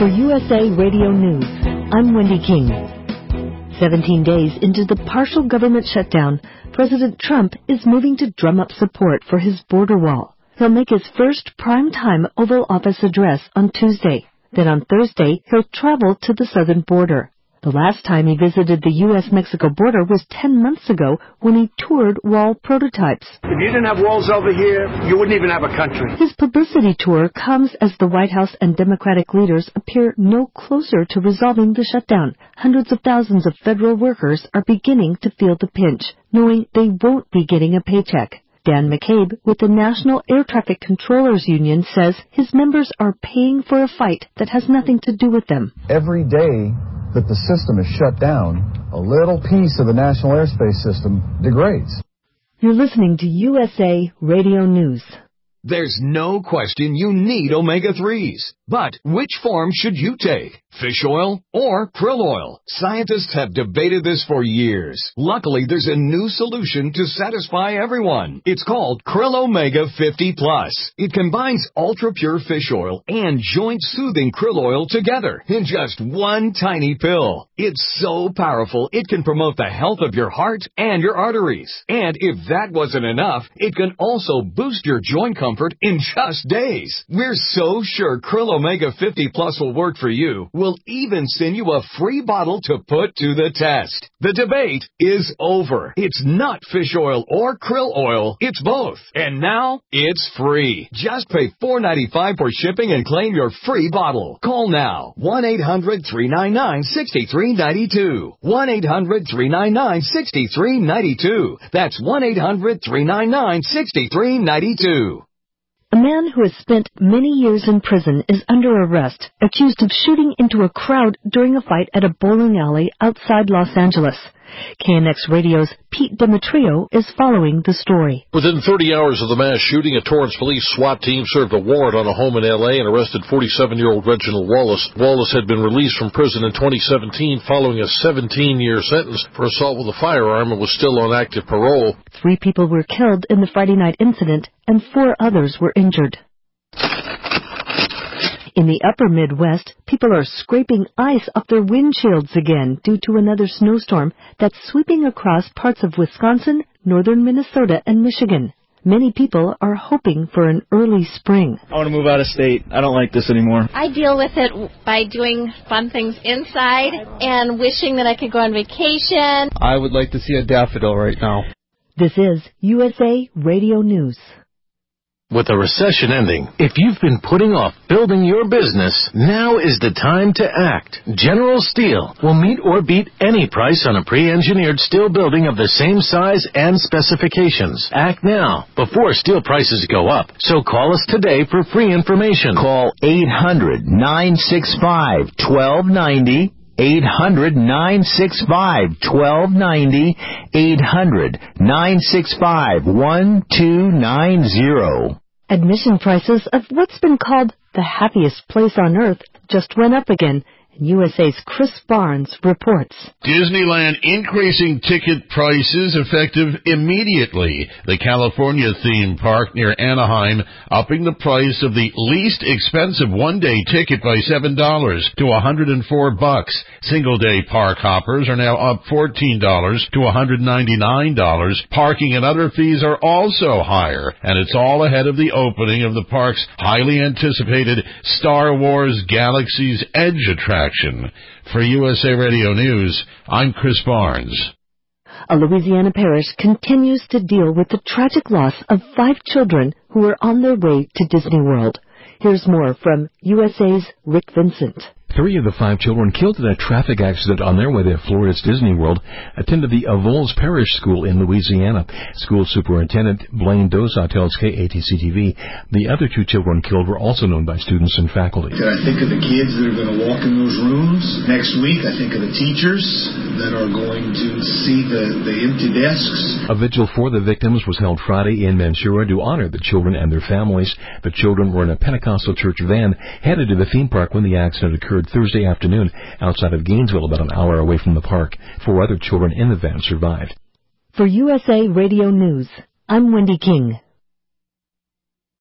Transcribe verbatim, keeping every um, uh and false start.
For U S A Radio News, I'm Wendy King. Seventeen days into the partial government shutdown, President Trump is moving to drum up support for his border wall. He'll make his first prime-time Oval Office address on Tuesday. Then on Thursday, he'll travel to the southern border. The last time he visited the U S Mexico border was ten months ago when he toured wall prototypes. If you didn't have walls over here, you wouldn't even have a country. His publicity tour comes as the White House and Democratic leaders appear no closer to resolving the shutdown. Hundreds of thousands of federal workers are beginning to feel the pinch, knowing they won't be getting a paycheck. Dan McCabe with the National Air Traffic Controllers Union says his members are paying for a fight that has nothing to do with them. Every day that the system is shut down, a little piece of the national airspace system degrades. You're listening to U S A Radio News. There's no question you need omega threes. But which form should you take? Fish oil or krill oil? Scientists have debated this for years. Luckily, there's a new solution to satisfy everyone. It's called Krill Omega fifty plus. It combines ultra-pure fish oil and joint-soothing krill oil together in just one tiny pill. It's so powerful, it can promote the health of your heart and your arteries. And if that wasn't enough, it can also boost your joint comfort in just days. We're so sure Krill Omega fifty plus will work for you. We'll even send you a free bottle to put to the test. The debate is over. It's not fish oil or krill oil. It's both. And now it's free. Just pay four dollars and ninety-five cents for shipping and claim your free bottle. Call now. one eight hundred three nine nine six three nine two. one eight hundred three nine nine six three nine two. That's one eight hundred three nine nine six three nine two. A man who has spent many years in prison is under arrest, accused of shooting into a crowd during a fight at a bowling alley outside Los Angeles. K N X Radio's Pete Demetrio is following the story. Within thirty hours of the mass shooting, a Torrance police SWAT team served a warrant on a home in L A and arrested forty-seven-year-old Reginald Wallace. Wallace had been released from prison in twenty seventeen following a seventeen-year sentence for assault with a firearm and was still on active parole. Three people were killed in the Friday night incident, and four others were injured. In the upper Midwest, people are scraping ice off their windshields again due to another snowstorm that's sweeping across parts of Wisconsin, northern Minnesota, and Michigan. Many people are hoping for an early spring. I want to move out of state. I don't like this anymore. I deal with it by doing fun things inside and wishing that I could go on vacation. I would like to see a daffodil right now. This is U S A Radio News. With the recession ending, if you've been putting off building your business, now is the time to act. General Steel will meet or beat any price on a pre-engineered steel building of the same size and specifications. Act now, before steel prices go up. So call us today for free information. Call eight hundred nine six five one two nine zero. eight hundred nine six five one two nine zero. eight hundred nine six five one two nine zero. Admission prices of what's been called the happiest place on earth just went up again. U S A's Chris Barnes reports. Disneyland increasing ticket prices effective immediately. The California theme park near Anaheim upping the price of the least expensive one-day ticket by seven dollars to one hundred four bucks. Single-day park hoppers are now up fourteen dollars to one hundred ninety-nine dollars. Parking and other fees are also higher, and it's all ahead of the opening of the park's highly anticipated Star Wars Galaxy's Edge attraction. For U S A Radio News, I'm Chris Barnes. A Louisiana parish continues to deal with the tragic loss of five children who were on their way to Disney World. Here's more from U S A's Rick Vincent. Three of the five children killed in a traffic accident on their way to Florida's Disney World attended the Avols Parish School in Louisiana. School Superintendent Blaine Doza tells K A T C T V the other two children killed were also known by students and faculty. I think of the kids that are going to walk in those rooms next week. I think of the teachers that are going to see the, the empty desks. A vigil for the victims was held Friday in Mansoura to honor the children and their families. The children were in a Pentecostal church van headed to the theme park when the accident occurred Thursday afternoon outside of Gainesville, about an hour away from the park. Four other children in the van survived. For U S A Radio News, I'm Wendy King.